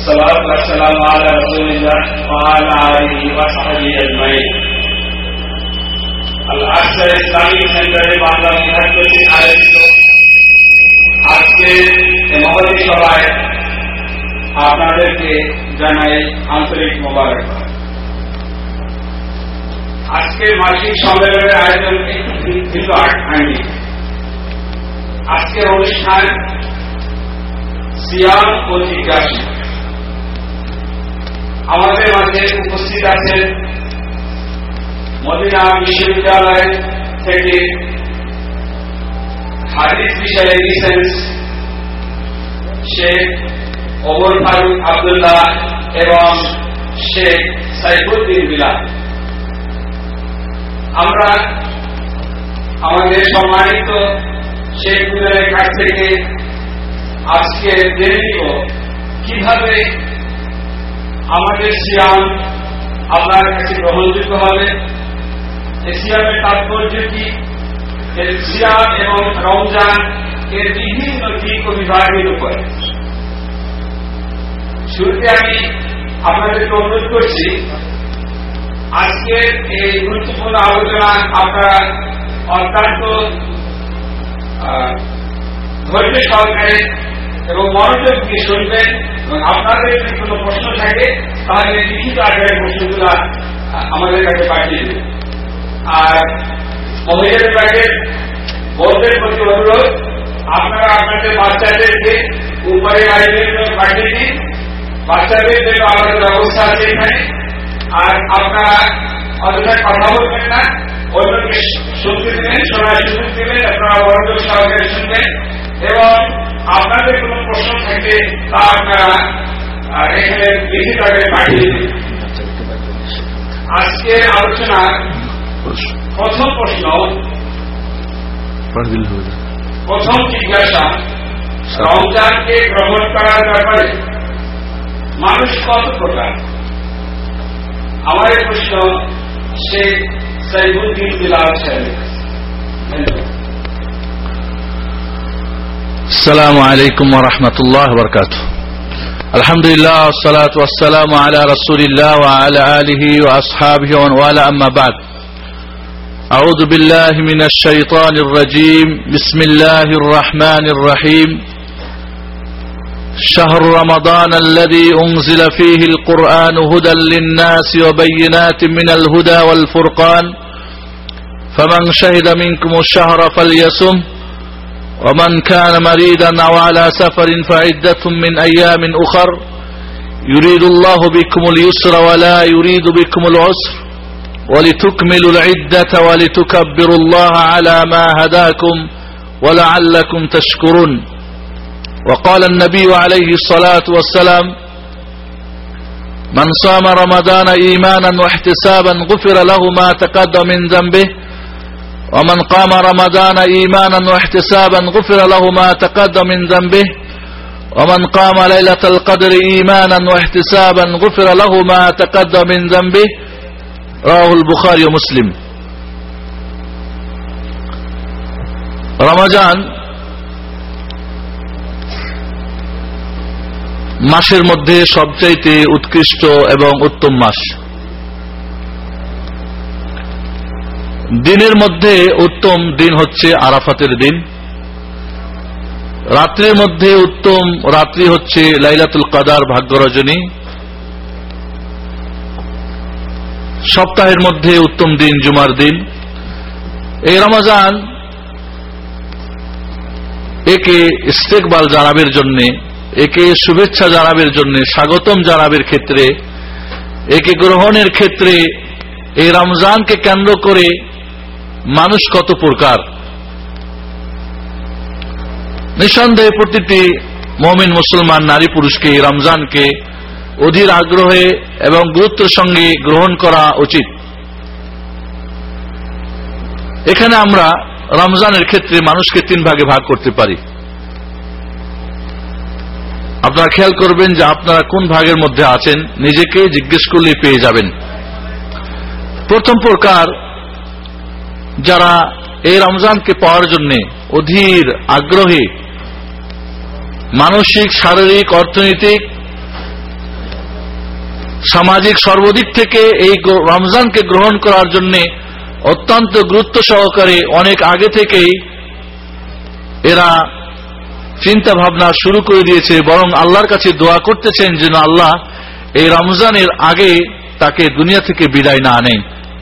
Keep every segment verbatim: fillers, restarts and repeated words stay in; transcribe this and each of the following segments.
والصلاة والسلام على رسول الله وعلى آله وصحبه أجمعين. الأحسن Islamic সেন্টারে বাংলা বিভাগ কর্তৃক আয়োজিত আজকের এই মহতী সভায় আপনাদেরকে জানাই আন্তরিক মোবারকবাদ। আজকের মাসিক সম্মেলনের আয়োজন একটু ভিন্ন আঙ্গিক। আজকের অনুষ্ঠান সিয়াম ও জিজ্ঞাসা। আমাদের মাঝে উপস্থিত আছেন মদিনা বিশ্ববিদ্যালয় থেকে হাদিস বিষয়ে লিসেন্স শেখ ওমর ফারুক আব্দুল্লাহ এবং শেখ সাইফুদ্দিন বিলাল। আমরা আমাদের সম্মানিত শেখ বিলালের কাছ থেকে আজকে জেনে নিব কিভাবে আমাদের সিয়াম আপনার কাছে গ্রহণযোগ্য হবে, সিয়ামের তাৎপর্য কি, সিয়াম এবং রমজান এর বিভিন্ন দিক ও বিভাগের উপরে। শুরুতে আমি আপনাদেরকে অনুরোধ করছি আজকের এই গুরুত্বপূর্ণ আলোচনা আপনারা অত্যন্ত ধৈর্য সহকারে এবং মনোযোগ দিয়ে শুনবেন এবং আপনাদের যদি কোনো প্রশ্ন থাকে তাহলে লিখিত আকারে প্রশ্নগুলো আমাদের কাছে পাঠিয়ে দেবেন। আর মহিলাদের কাছে বড়দের প্রতি অনুরোধ, আপনারা আপনাদের বাচ্চাদেরকে উপরে আয়োজনের জন্য পাঠিয়ে দিন। বাচ্চাদের জন্য আমাদের ব্যবস্থা আছে এখানে। আর আপনারা অযথা কথা বলবেন না, অন্যকে শুনতে দিবেন, শোনার সুযোগ দিবেন, আপনারা মনোযোগ সহকারে শুনবেন এবং আপনাদের কোন প্রশ্ন থাকে তা আপনারা এখানে লিখিত আকারে পাঠিয়ে দিন। আজকের আলোচনার প্রথম প্রশ্ন, প্রথম জিজ্ঞাসা, রমজানকে গ্রহণ করার ব্যাপারে মানুষ কত প্রকার? আমার এই প্রশ্ন শেখ সাইফুদ্দিন বিলাল সাহেব। السلام عليكم ورحمة الله وبركاته. الحمد لله والصلاة والسلام على رسول الله وعلى آله وأصحابه ومن والاه، أما بعد. أعوذ بالله من الشيطان الرجيم. بسم الله الرحمن الرحيم. شهر رمضان الذي أنزل فيه القرآن هدى للناس وبينات من الهدى والفرقان فمن شهد منكم الشهر فليصم ومن كان مريضا أو على سفر فعدة من أيام أخر يريد الله بكم اليسر ولا يريد بكم العسر ولتكملوا العدة ولتكبروا الله على ما هداكم ولعلكم تشكرون. وقال النبي عليه الصلاة والسلام: من صام رمضان إيمانا واحتسابا غفر له ما تقدم من ذنبه ومن قام رمضان إيمانا واحتسابا غفر له ما تقدم من ذنبه ومن قام ليلة القدر إيمانا واحتسابا غفر له ما تقدم من ذنبه. رواه البخاري ومسلم. রমজান মাসের মধ্যে সবচাইতে উৎকৃষ্ট এবং উত্তম মাস। দিনের মধ্যে উত্তম দিন হচ্ছে আরাফাতের দিন, রাত্রির মধ্যে উত্তম রাত্রি হচ্ছে লাইলাতুল কদর ভাগ্য রজনী, সপ্তাহের মধ্যে উত্তম দিন জুমার দিন। এই রমজান একে ইস্তেকবাল জানাবের জন্য, একে শুভেচ্ছা জানাবের জন্য, স্বাগতম জানাবের ক্ষেত্রে, একে গ্রহণের ক্ষেত্রে এই রমজানকে কেন্দ্র করে মানুষ কত প্রকার। নিঃসন্দেহে প্রতিটি মুমিন মুসলমান নারী পুরুষকে এই রমজানকে অধীর আগ্রহে এবং গুরুত্বের সঙ্গে গ্রহণ করা উচিত। এখানে আমরা রমজানের ক্ষেত্রে মানুষকে তিন ভাগে ভাগ করতে পারি। আপনারা খেয়াল করবেন যে আপনারা কোন ভাগের মধ্যে আছেন, নিজেকে জিজ্ঞেস করলে পেয়ে যাবেন। প্রথম প্রকার, যারা এই রমজানকে পাওয়ার জন্য অধীর আগ্রহী, মানসিক, শারীরিক, অর্থনৈতিক সামাজিক সর্বদিক থেকে এই রমজানকে গ্রহণ করার জন্য অত্যন্ত গুরুত্ব সহকারে অনেক আগে থেকেই এরা চিন্তা ভাবনা শুরু করে দিয়েছে, বরং আল্লাহর কাছে দোয়া করতেছেন যেন আল্লাহ এই রমজানের আগে তাকে দুনিয়া থেকে বিদায় না আনেন।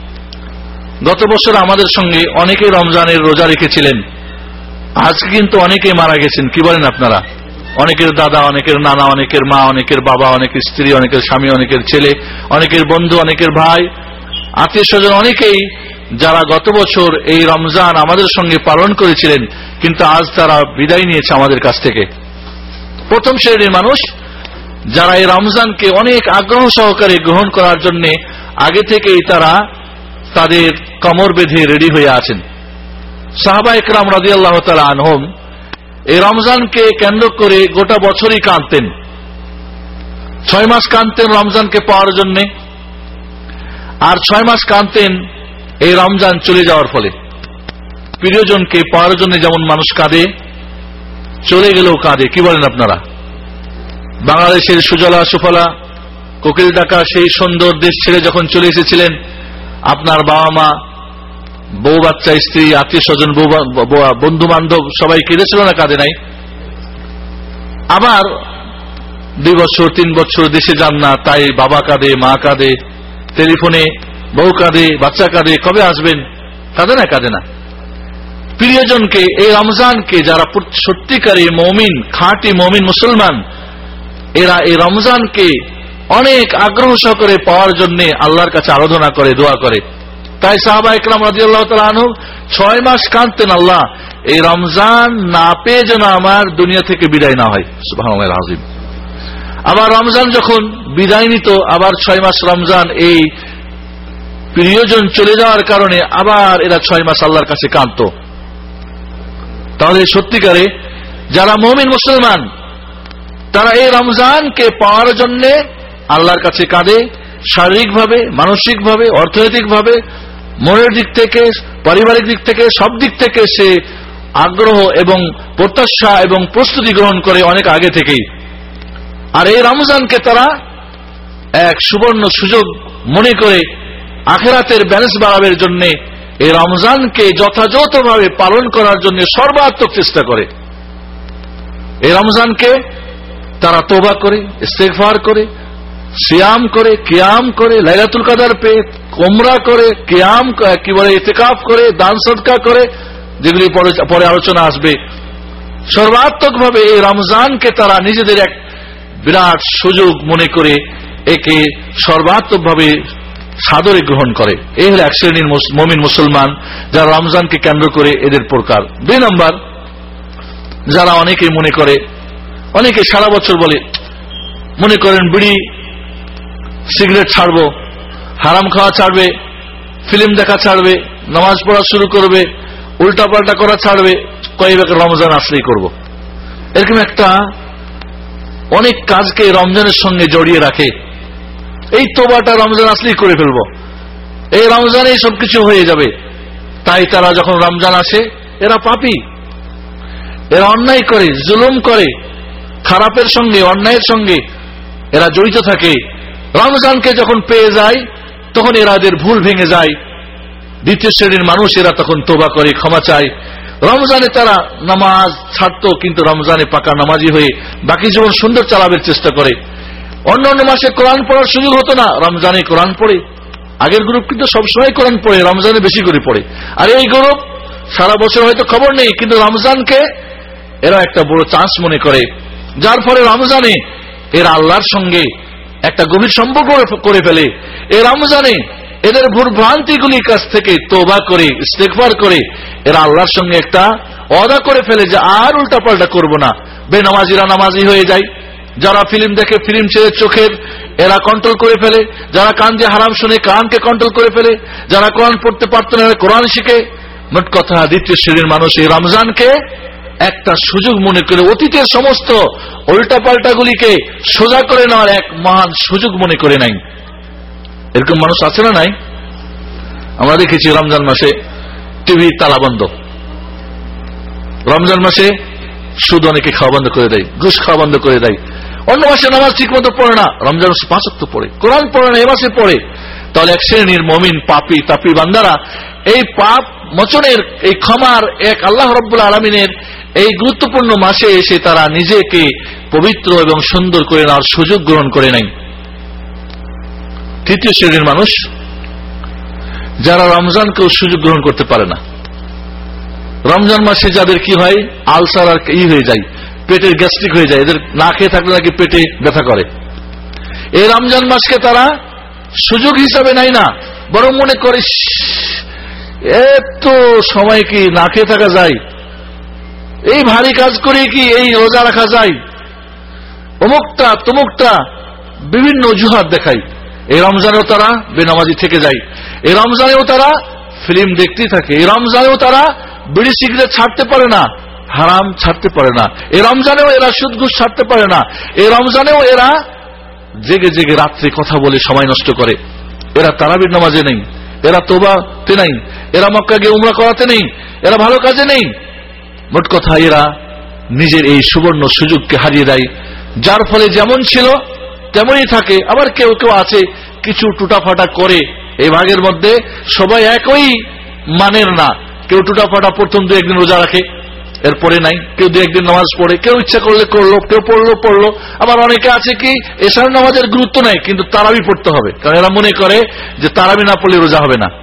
গত বছর আমাদের সঙ্গে অনেকে রমজানের রোজা রেখেছিলেন, আজকে কিন্তু অনেকে মারা গেছেন। কি বলেন আপনারা? অনেকের দাদা, অনেকের নানা, অনেকের মা, অনেকের বাবা, অনেকের স্ত্রী, অনেকের স্বামী, অনেকের ছেলে, অনেকের বন্ধু, অনেকের ভাই, আত্মীয় স্বজন, অনেকেই যারা গত বছর এই রমজান আমাদের সঙ্গে পালন করেছিলেন, কিন্তু আজ তারা বিদায় নিয়েছে আমাদের কাছ থেকে। প্রথম শ্রেণীর মানুষ যারা এই রমজানকে অনেক আগ্রহ সহকারে গ্রহণ করার জন্য আগে থেকেই তারা তাদের কমর বেঁধে রেডি হয়ে আছেন। সাহাবা ইকরাম রাদিয়াল্লাহু তাআলা আনহুম এই রমজানকে কেন্দ্র করে গোটা বছরই কাঁদতেন। ছয় মাস কাঁদতেন রমজানকে পাওয়ার জন্য, আর ছয় মাস কাঁদতেন এই রমজান চলে যাওয়ার ফলে। প্রিয়জনকে পাওয়ার জন্য যেমন মানুষ কাঁদে, চলে গেলেও কাঁদে। কি বলেন আপনারা? বাংলাদেশের সুজলা সুফলা কোকিল ডাকা সেই সুন্দর দেশ ছেড়ে যখন চলে এসেছিলেন, আপনার বাবা মা, বউ বাচ্চা, স্ত্রী, আত্মীয় স্বজন, বন্ধু বান্ধব সবাই কেঁদেছিল না? কাঁদে নাই? আবার দুই বছর তিন বছর দেশে যান না, তাই বাবা কাঁদে, মা কাঁদে, টেলিফোনে বউ কাঁদে, বাচ্চা কাঁদে, কবে আসবেন? কাঁদে না? কাঁদে না? প্রিয়জনকে এই রমজানকে যারা সত্যিকারী মমিন, খাঁটি মমিন মুসলমান, এরা এই রমজানকে অনেক আগ্রহ সহকারে পাওয়ার জন্য আল্লাহর কাছে আরাধনা করে, দোয়া করে। তাই সাহাবা ইকরাম রাদিয়াল্লাহু তাআলা আনহু ছয় মাস কাঁদতেন, আল্লাহ এই রমজান না পেয়ে যেন আমার দুনিয়া থেকে বিদায় না হয়। সুবহানাল্লাহিল আযীম। আবার রমজান যখন বিদায় নিত, আবার ছয় মাস রমজান এই প্রিয়জন চলে যাওয়ার কারণে আবার এরা ছয় মাস আল্লাহর কাছে কাঁদত। তাহলে সত্যিকারে যারা মুমিন মুসলমান, তারা এই রমজানকে পাওয়ার জন্য আল্লাহর কাছে কাঁদে, শারীরিকভাবে, মানসিকভাবে, অর্থনৈতিকভাবে, মনের দিক থেকে, পারিবারিক দিক থেকে, সব দিক থেকে সে আগ্রহ এবং প্রত্যাশা এবং প্রস্তুতি গ্রহণ করে অনেক আগে থেকেই। আর এই রমজানকে তারা এক সুবর্ণ সুযোগ মনে করে আখিরাতের ব্যালেন্স বাড়াবার জন্য এই রমজানকে যথাযথভাবে পালন করার জন্য সর্বাত্মক চেষ্টা করে। এই রমজানকে তারা তওবা করে, ইস্তেগফার করে, সিয়াম করে, কিয়াম করে, লাইলাতুল কদর পেয়ে উমরা করে, কিয়াম কি বলে ইতিকাফ করে, দান সদকা করে, যেগুলি পরে আলোচনা আসবে। সর্বাত্মকভাবে এই রমজানকে তারা নিজেদের এক বিরাট সুযোগ মনে করে একে সর্বাত্মকভাবে সাদরে গ্রহণ করে। এই হল এক শ্রেণীর মুমিন মুসলমান যারা রমজানকে কেন্দ্র করে এদের প্রকার। দুই নম্বর, যারা অনেকে মনে করে, অনেকে সারা বছর বলে, মনে করেন বিড়ি সিগারেট ছাড়বো, হারাম খাওয়া ছাড়বে, ফিল্ম দেখা ছাড়বে, নামাজ পড়া শুরু করবে, উল্টাপাল্টা করা ছাড়বে, কয়েক রমজান আসলেই করব। এরকম একটা অনেক কাজকে রমজানের সঙ্গে জড়িয়ে রাখে। এই তোবাটা রমজান আসলেই করে ফেলবো, এই রমজানেই সবকিছু হয়ে যাবে। তাই তারা যখন রমজান আসে, এরা পাপী, এরা অন্যায় করে, জুলুম করে, খারাপের সঙ্গে, অন্যায়ের সঙ্গে এরা জড়িত থাকে। রমজানকে যখন পেয়ে যায় তখন এরাদের ভুল ভেঙে যায়। দ্বিতীয় শ্রেণীর মানুষ, এরা তখন তোবা করে, ক্ষমা চায়। রমজানে তারা নামাজ ছাড়তো, কিন্তু রমজানে পাকা নামাজি হয়ে বাকি জীবন সুন্দর চালাবার চেষ্টা করে। অন্য অন্য মাসে কোরআন পড়ার সুযোগ হতো না, রমজানে কোরআন পড়ে। আগের গ্রুপ কিন্তু সবসময় কোরআন পড়ে, রমজানে বেশি করে পড়ে। আর এই গ্রুপ সারা বছর হয়তো খবর নেই, কিন্তু রমজানকে এরা একটা বড় চান্স মনে করে, যার ফলে রমজানে এরা আল্লাহর সঙ্গে একটা গভীর সম্পর্ক করে ফেলে। এই রমজানে এদের ভুলভ্রান্তিগুলির কাছ থেকে তওবা করে, ইস্তেগফার করে এরা আল্লাহর সঙ্গে একটা ওয়াদা করে ফেলে যে আর উল্টাপাল্টা করব না। বেনামাজিরা নামাজি হয়ে যায়, যারা ফিল্ম দেখে ফিল্ম ছেড়ে চোখের এরা কন্ট্রোল করে ফেলে, যারা কান দিয়ে হারাম শুনে কানকে কন্ট্রোল করে ফেলে, যারা কোরআন পড়তে পারত না কোরআন শিখে। মোট কথা, দ্বিতীয় শ্রেণীর মানুষ এই রমজানকে একটা সুযোগ মনে করে অতীতের সমস্ত উল্টাপাল্টাগুলিকে সোজা করে নেওয়ার এক মহান সুযোগ মনে করে নাই। এরকম মানুষ আছে না নাই? আমরা দেখেছি রমজান মাসে টিভি তালা বন্ধ, রমজান মাসে সুদ অনেকে খাওয়া বন্ধ করে দেয়, ঘুষ খাওয়া বন্ধ করে দেয়, অন্য মাসে নামাজ ঠিক মতো পড়ে না, রমজান মাসে পাঁচ ওয়াক্ত পড়ে, কোরআন পড়ে না, এ মাসে পড়ে, তাহলে এক শ্রেণীর মুমিন পাপী তাপী বান্দারা এই পাপ মোচনের, এই ক্ষমার এক আল্লাহ রাব্বুল আলামিনের এই গুরুত্বপূর্ণ মাসে এসে তারা নিজেকে পবিত্র এবং সুন্দর করে নেওয়ার সুযোগ গ্রহণ করে নাই। তৃতীয় শ্রেণীর মানুষ যারা রমজানকেও সুযোগ গ্রহণ করতে পারে না। রমজান মাসে যাদের কি হয়, আলসার আর ই হয়ে যায়, পেটের গ্যাস্ট্রিক হয়ে যায়, এদের না খেয়ে থাকলে নাকি পেটে ব্যথা করে। এই রমজান মাসকে তারা সুযোগ হিসাবে নেয় না, বরং মনে করে এত সময় কি না খেয়ে থাকা যায়, এই ভারী কাজ করে কি এই রোজা রাখা যায়, অমুকটা তমুকটা বিভিন্ন অজুহাত দেখায়। এই রমজানেও তারা বেনামাজি থেকে যায়, এই রমজানেও তারা ফিল্ম দেখতেই থাকে, এই রমজানেও তারা বিড়ি সিগারেট ছাড়তে পারে না, হারাম ছাড়তে পারে না, এই রমজানেও এরা সুদ ঘুষ ছাড়তে পারে না, এই রমজানেও এরা জেগে জেগে রাত্রে কথা বলে সময় নষ্ট করে। এরা তারাবির নামাজে নেই, এরা তোবাতে নেই, এরা মক্কা গিয়ে উমরা করাতে নেই, এরা ভালো কাজে নেই। মোট কথা এরা নিজের এই সুবর্ণ সুযোগকে হারিয়ে দেয়, যার ফলে যেমন ছিল তেমনই থাকে। আবার কেউ কেউ আছে কিছু টুটাফাটা করে, এই ভাগের মধ্যে সবাই একই মানের না, কেউ টুটাফাটা প্রথম দু একদিন রোজা রাখে, এরপরে নাই, কেউ দু একদিন নামাজ পড়ে, কেউ ইচ্ছা করলে করলো, কেউ পড়লো পড়লো। আবার অনেকে আছে কি এশার নামাজের গুরুত্ব নাই, কিন্তু তারাবি পড়তে হবে, কারণ এরা মনে করে যে তারাবি না পড়লে রোজা হবে না।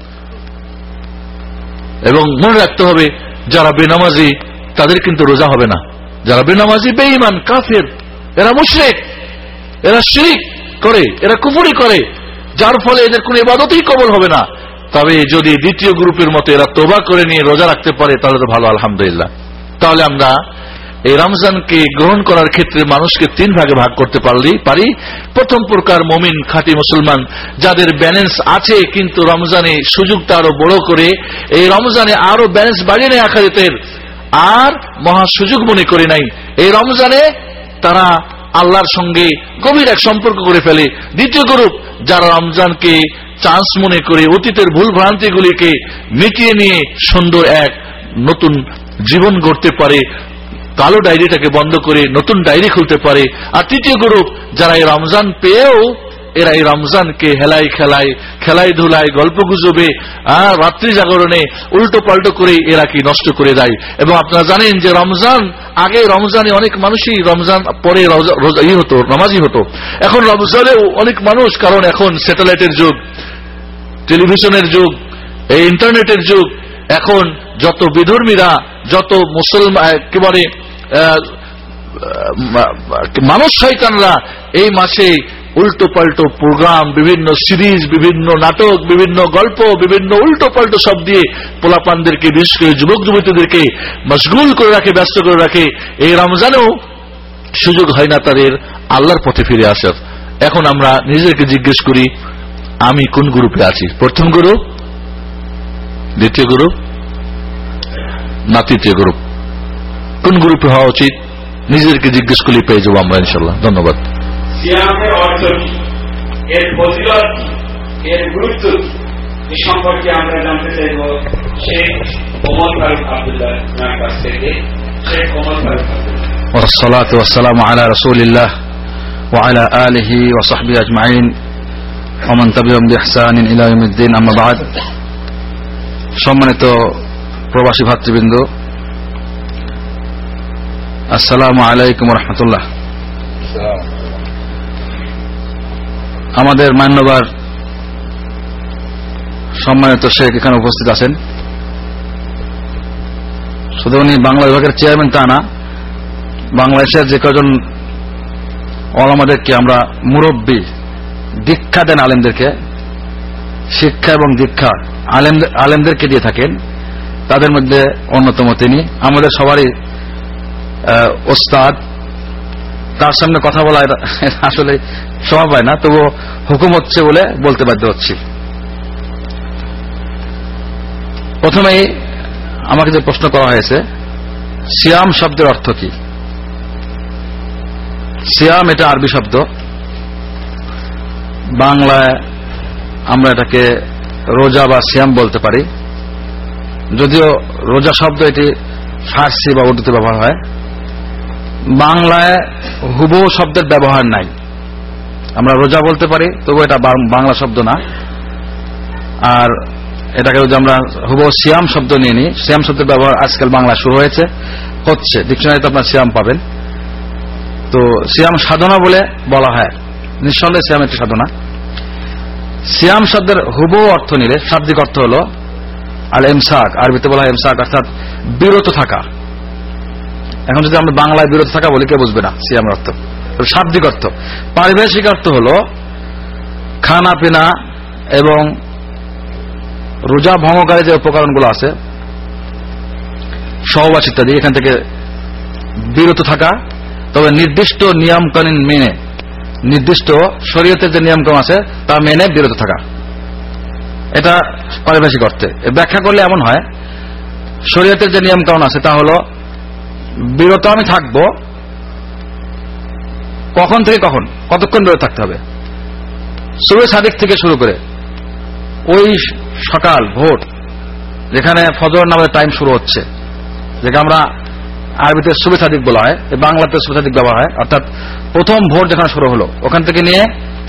এবং মনে রাখতে হবে যারা বেনামাজি তাদের কিন্তু রোজা হবে না, যারা বেনামাজি বেঈমান কাফের, এরা মুশরিক, এরা শিরক করে, এরা কুফরি করে, যার ফলে এদের কোন ইবাদতই কবুল হবে না। তবে যদি দ্বিতীয় গ্রুপের মতো এরা তওবা করে নিয়ে রোজা রাখতে পারে তাহলে তো ভালো, আলহামদুলিল্লাহ। তাহলে আমরা এই রমজানকে গ্রহণ করার ক্ষেত্রে মানুষকে তিন ভাগে ভাগ করতে পারলেই পারি। প্রথম প্রকার মুমিন খাঁটি মুসলমান, যাদের ব্যালেন্স আছে কিন্তু রমজানে সুযোগটা আরো বড় করে এই রমজানে আরো ব্যালেন্স বাড়িয়ে নেয় আখিরাতের, আর মহা সুযোগ মনে করে নাই। এই রমজানে তারা আল্লাহর সঙ্গে গভীর এক সম্পর্ক করে ফেলে। দ্বিতীয় গ্রুপ যারা রমজানকে চান্স মনে করে অতীতের ভুল ভ্রান্তিগুলিকে মিটিয়ে নিয়ে সুন্দর এক নতুন জীবন গড়তে পারে, কালো ডায়েরিটাকে বন্ধ করে নতুন ডায়েরি খুলতে পারে। আর তৃতীয় গ্রুপ যারা এই রমজান পেয়েও এরা এই রমজানকে হেলাই খেলায়, খেলাই ধুলায়, গল্প গুজবে, রাত্রি জাগরণে উল্টো পাল্টো করে এরা কি নষ্ট করে দেয়। এবং আপনারা জানেন যে রমজান আগে রমজানে অনেক মানুষই রমজান পরে রোজা ই হতো, নামাজি হতো। এখন রমজানেও অনেক মানুষ, কারণ এখন স্যাটেলাইটের যুগ, টেলিভিশনের যুগ, এই ইন্টারনেটের যুগ, এখন যত বিধর্মীরা, যত মুসলমান একেবারে মানুষ শয়তানরা এই মাসে উল্টো পাল্টো প্রোগ্রাম, বিভিন্ন সিরিজ, বিভিন্ন নাটক, বিভিন্ন গল্প, বিভিন্ন উল্টো পাল্টো সব দিয়ে পোলাপানদেরকে, বিশেষ করে যুবক যুবতীদেরকে মশগুল করে রাখে, ব্যস্ত করে রাখে। এই রমজানেও সুযোগ হয় না তাদের আল্লাহর পথে ফিরে আসার। এখন আমরা নিজেকে জিজ্ঞেস করি, আমি কোন গ্রুপে আছি? প্রথম গ্রুপ, দ্বিতীয় গ্রুপ না তৃতীয় গ্রুপ? কোন গ্রুপে হওয়া উচিত? নিজেদেরকে জিজ্ঞেস করলে পেয়ে যাবো আমরা ইনশাল্লাহ। ধন্যবাদ। সিয়ামের অর্থ কি, এর ফজিলত কি, এর গুরুত্ব কি, এই সম্পর্কে আমরা জানতে চাইব শেখ ওমর ফারুক আব্দুল্লাহর কাছ থেকে। শেখ ওমর ফারুক আব্দুল্লাহ। والصلاة والسلام على رسول الله وعلى آله وصحبه أجمعين ومن تبعهم بإحسان إلى يوم الدين أما بعد। সম্মানিত প্রবাসী ভাতৃবৃন্দ, আসসালামু আলাইকুম ওয়া রাহমাতুল্লাহ। আমাদের মান্যবর সম্মানিত শেখ এখানে উপস্থিত আছেন। শুধু উনি বাংলা বিভাগের চেয়ারম্যান তা না, বাংলাদেশের যে কজন ওলামাদেরকে আমরা মুরব্বী, দীক্ষা দেন আলেমদেরকে, শিক্ষা এবং দীক্ষা আলেমদেরকে দিয়ে থাকেন, তাদের মধ্যে অন্যতম তিনি। আমাদের সবারই ওস্তাদ, তার সামনে কথা বলা আসলে শোভা পায় না, তবু হুকুম হচ্ছে বলে বলতে বাধ্য হচ্ছি। প্রথমেই আমাকে যে প্রশ্ন করা হয়েছে, সিয়াম শব্দের অর্থ কি? সিয়াম এটা আরবি শব্দ, বাংলায় আমরা এটাকে রোজা বা সিয়াম বলতে পারি। যদিও রোজা শব্দ এটি ফার্সি বা উর্দুতে ব্যবহার হয়, বাংলায় হুবহু শব্দের ব্যবহার নাই। আমরা রোজা বলতে পারি, তবু এটা বাংলা শব্দ না। আর এটাকে যদি আমরা হুবহু সিয়াম শব্দ নিয়ে নিই, সিয়াম শব্দের ব্যবহার আজকাল বাংলা শুরু হয়েছে, হচ্ছে, ডিকশনারিতে আপনার সিয়াম পাবেন। তো সিয়াম সাধনা বলে বলা হয়, নিঃসন্দেহে সিয়াম একটি সাধনা। সিয়াম শব্দের হুবহু অর্থ নিলে শাব্দিক অর্থ হলো আল ইমসাক, আরবিতে বলা হয় ইমসাক, অর্থাৎ বিরত থাকা। এখন যদি আমরা বাংলায় বিরত থাকা বলি কেউ বুঝবে না সিয়ামের অর্থ, শাব্দিক অর্থ। পারিভাষিক অর্থ হলো খানা পিনা এবং রোজা ভঙ্গকারী যে উপকরণগুলো আছে, সহবাস ইত্যাদি, এখান থেকে বিরত থাকা, তবে নির্দিষ্ট নিয়মকানুন মেনে, নির্দিষ্ট শরীয়তের যে নিয়মকানুন আছে তা মেনে বিরত থাকা, এটা পারিভাষিক অর্থে। ব্যাখ্যা করলে এমন হয়, শরীয়তের যে নিয়মকানুন আছে তা হলো বিরত আমি থাকবো, কখন থেকে কখন, কতক্ষণ বিরত থাকতে হবে। সুবহে সাদিক থেকে শুরু করে ওই সকাল ভোর, যেখানে ফজর নামের টাইম শুরু হচ্ছে, যেটা আমরা আরবিতে সুবহে সাদিক বলা হয়, বাংলাতে সুবহে সাদিক ব্যবহার হয়, অর্থাৎ প্রথম ভোর যেখানে শুরু হলো ওখান থেকে নিয়ে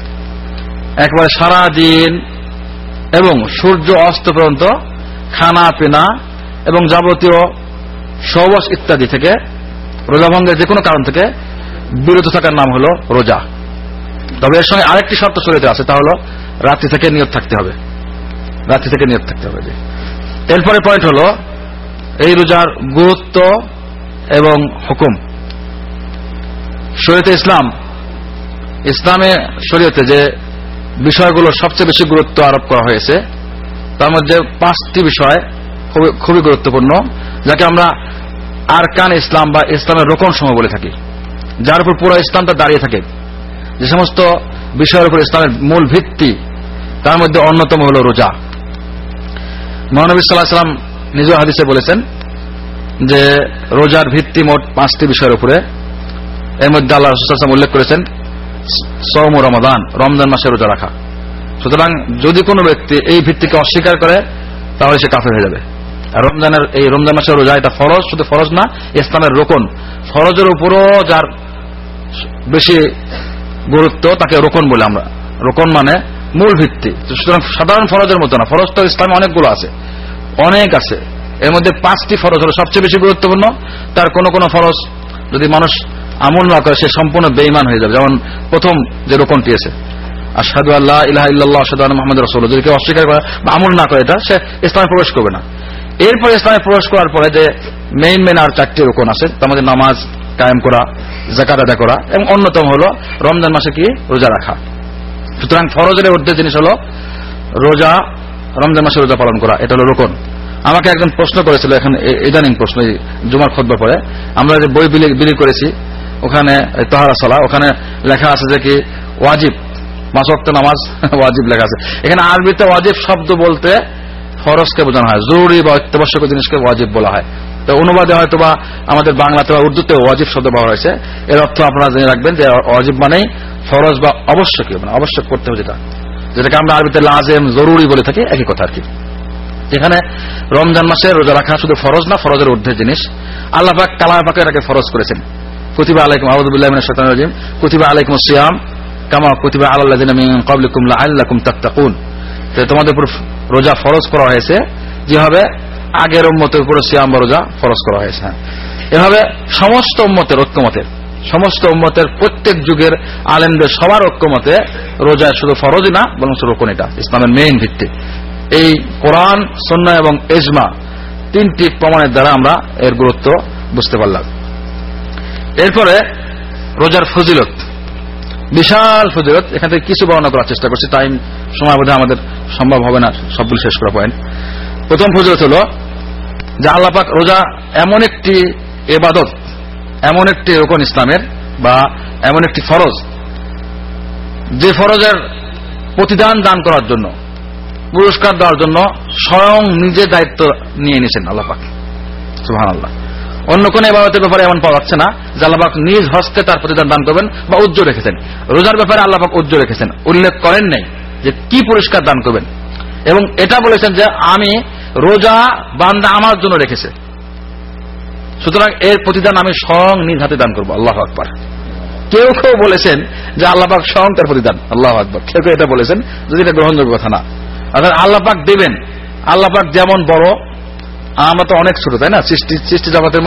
একবারে সারা দিন এবং সূর্য অস্ত পর্যন্ত খানা পিনা এবং যাবতীয় সহবাস ইত্যাদি থেকে, রোজা ভঙ্গের যে কোনো কারণ থেকে বিরত থাকার নাম হলো রোজা। তবে এর সঙ্গে আরেকটি শর্ত শরীয়তে আছে, তা হলো রাত্রি থেকে নিয়ত থাকতে হবে, রাত্রি থেকে নিয়ত থাকতে হবে। এরপরে পয়েন্ট হলো এই রোজার গুরুত্ব এবং হুকুম। শরীয়তে ইসলাম, ইসলামে শরীয়তে যে বিষয়গুলো সবচেয়ে বেশি গুরুত্ব আরোপ করা হয়েছে তার মধ্যে পাঁচটি বিষয় খুবই গুরুত্বপূর্ণ, যাকে আমরা আরকান ইসলাম বা ইসলামের রোকন সমূহ বলে থাকি, যার উপর পুরো ইসলামটা দাঁড়িয়ে থাকে। যে সমস্ত বিষয়ের উপর ইসলামের মূল ভিত্তি, তার মধ্যে অন্যতম হল রোজা। মহানবী সাল্লাল্লাহু আলাইহি ওয়াসাল্লাম নিজে হাদিসে বলেছেন যে রোজার ভিত্তি মোট পাঁচটি বিষয়ের উপরে। এর মধ্যে আল্লাহ রাসূল সাল্লাল্লাহু আলাইহি ওয়াসাল্লাম উল্লেখ করেছেন সওম রমাদান, রমজান মাসে রোজা রাখা। সুতরাং যদি কোনো ব্যক্তি এই ভিত্তিকে অস্বীকার করে তাহলে সে কাফের হয়ে যাবে। আর রমজানের এই রমজান মাসের রোজা এটা ফরজ, শুধু ফরজ না, ইসলামের রোকন। ফরজের উপরও যার বেশি গুরুত্ব তাকে রোকন বলে আমরা। রোকন মানে মূল ভিত্তি। সুতরাং সাধারণ ফরজের মতো না, ফরজ তো ইসলামে অনেকগুলো আছে, অনেক আছে। এর মধ্যে পাঁচটি ফরজ হলো সবচেয়ে বেশি গুরুত্বপূর্ণ। তার কোন কোন ফরজ যদি মানুষ আমল না করে সে সম্পূর্ণ বেঈমান হয়ে যাবে। যেমন প্রথম যে রোকনটি আছে আশহাদু আল্লা ইলাহা ইল্লাল্লাহ আশহাদু আন্না মুহাম্মাদুর রাসূলুল্লাহ, যদি কেউ অস্বীকার করে বা আমল না করে এটা, সে ইসলামে প্রবেশ করবে না। এরপরে ইসলামে প্রবেশ করার পরে যে মেইন মেইন আর চারটি রোকন আছে, তার মধ্যে নামাজ কায়েম করা, যাকাত আদায় করা এবং অন্যতম হলো রমজান মাসে কি রোজা রাখা। সুতরাং ফরজের ঊর্ধ্বে জিনিস হলো রোজা, রমজান মাসে রোজা পালন করা, এটা হলো রোকন। আমাকে একজন প্রশ্ন করেছিল, এখন ইদানিং প্রশ্ন, জুমার খুতবা পরে আমরা যে বই বিলি করেছি ওখানে তাহারা সালাহ, ওখানে লেখা আছে যে কি ওয়াজিব, পাঁচ ওয়াক্ত নামাজ ওয়াজিব লেখা আছে। এখানে আরবিতে ওয়াজিব শব্দ বলতে ফরজকে বোঝানো হয়, জরুরি বা অত্যাবশ্যক জিনিসকে ওয়াজিব বলা হয়। তো অনুবাদে হয়তো বা আমাদের বাংলাতে বা উর্দুতে ওয়াজিব শব্দ ব্যবহার হয়েছে। এর অর্থ আপনারা জেনে রাখবেন যে ওয়াজিব মানেই ফরজ বা আবশ্যকীয়, মানে আবশ্যক করতে হবে যেটা, যেটাকে আমরা আরবিতে লাজেম, জরুরি বলে থাকি, একই কথা আর কি। এখানে রমজান মাসে রোজা রাখা শুধু ফরজ না, ফরজের ঊর্ধ্বে জিনিস। আল্লাহ পাক কালামে পাকে এটাকে ফরজ করেছেন। কুতিবা আলাইকুম, আউযু বিল্লাহি মিনাশ শাইতানির রাজিম, কুতিবা আলাইকুমুস সিয়াম কামা কুতিবা আলাল লাযিনা মিন ক্বাবলিকুম লাআল্লাকুম তাত্তাকুন। তো তোমাদের উপর রোজা ফরজ করা হয়েছে যেভাবে আগের উম্মতের উপর সিয়াম বা রোজা ফরজ করা হয়েছে। এভাবে সমস্ত উম্মতের ঐক্যমতে, সমস্ত উম্মতের প্রত্যেক যুগের আলেমদের সবার ঐক্যমতে রোজা শুধু ফরজই না বরং রোকন, এটা ইসলামের মেইন ভিত্তি। এই কোরআন, সুন্নাহ এবং ইজমা তিনটি প্রমাণের দ্বারা আমরা এর গুরুত্ব বুঝতে পারলাম। এরপরে রোজার ফজিলত, বিশাল ফজিলত। এখান থেকে কিছু বর্ণনা করার চেষ্টা করছি, টাইম সময় বোধহয় আমাদের সম্ভব হবে না সবগুলো শেষ করা পয়েন্ট। প্রথম ফজিলত হলো যে আল্লাহ পাক রোজা এমন একটি ইবাদত, এমন একটি রোকন ইসলামের, বা এমন একটি ফরজ, যে ফরজের প্রতিদান দান করার জন্য, পুরস্কার দেওয়ার জন্য স্বয়ং নিজে দায়িত্ব নিয়ে নিয়েছেন আল্লাহ পাক, সুবহানাল্লাহ। অন্য কোন ইবাদতের ব্যাপারে এমন পাওয়া যাচ্ছে না যে আল্লাহ পাক নিজ হস্তে তার প্রতিদান দান করবেন বা উজ্জ্বল রেখেছেন। রোজার ব্যাপারে আল্লাহ পাক উজ্জ্বল রেখেছেন, উল্লেখ করেন নাই যে কি পুরস্কার দান করবেন, এবং এটা বলেছেন যে আমি রোজা বান্দা আমার জন্য রেখেছে, সুতরাং এর প্রতিদান আমি স্বয়ং নিজ হাতে দান করবো। আল্লাহু আকবার। কেউ কেউ বলেছেন যে আল্লাহ পাক স্বয়ং তার প্রতিদান। আল্লাহু আকবার। কেউ কেউ এটা বলেছেন, যদি এটা গ্রহণযোগ্য কথা না। অর্থাৎ আল্লাহ পাক দেবেন, আল্লাহ পাক যেমন বড়, আমরা তো অনেক ছোট, তাই না? সৃষ্টি সৃষ্টি জগতের